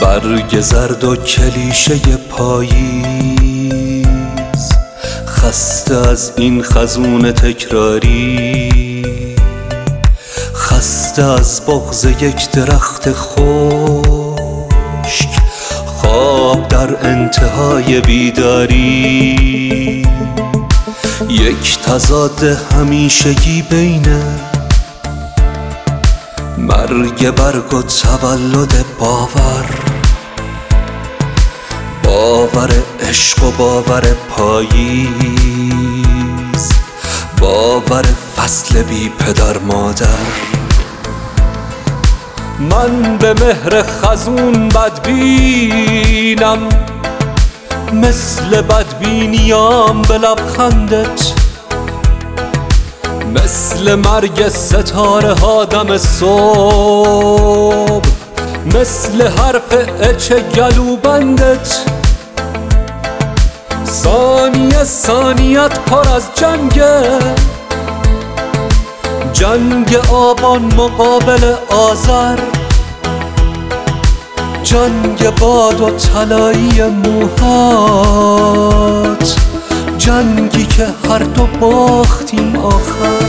برگ زرد و کلیشه پاییز، خسته از این خزون تکراری، خسته از بغض یک درخت خشک، خواب در انتهای بیداری، یک تضاد همیشگی بین مرگ برگ و تولد باور عشق و باور پاییز، باور فصل بی پدر مادر. من به مهر خزون بدبینم، مثل بدبینیام به لبخندت، مثل مرگ ستاره ها دم صبح، مثل حرف اچ گلوبندت. ثانیه ثانیت پر از جنگ آبان مقابل آذر، جنگ باد و طلایی موهات، جنگی که هر دو باختیم آخر.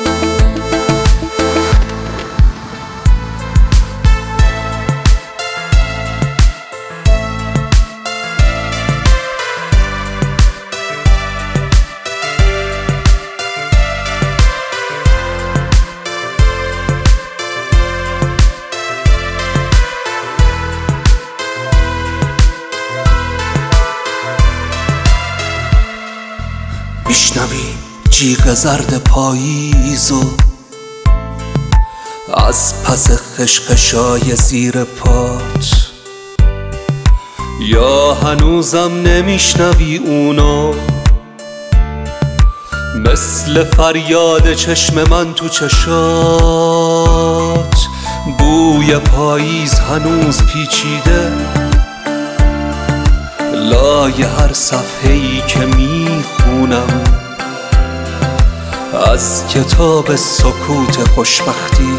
میشنوی جیغ زرد پاییز و از پس خشخشای زیر پات، یا هنوزم نمیشنوی اونو، مثل فریاد چشم من تو چشات، بوی پاییز هنوز پیچیده لای هر صفحه‌ای که میخونم از کتاب سکوت خوشبختی،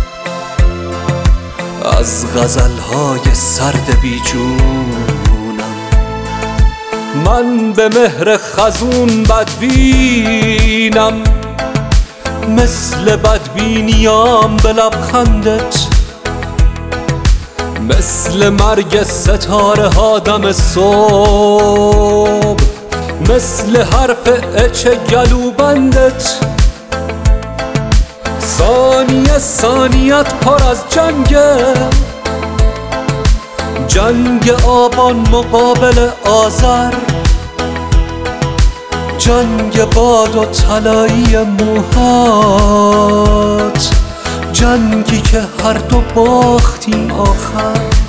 از غزلهای سرد بیجونم. من به مهر خزون بدبینم، مثل بدبینیام به لبخندت، مثل مرگ ستاره ها دم صبح، مثل حرف اچ گلوبندت. ثانیه ثانیت پر از جنگ آبان مقابل آذر، جنگ باد و طلایی موهات، جنگی که هر دو باختیم آخر.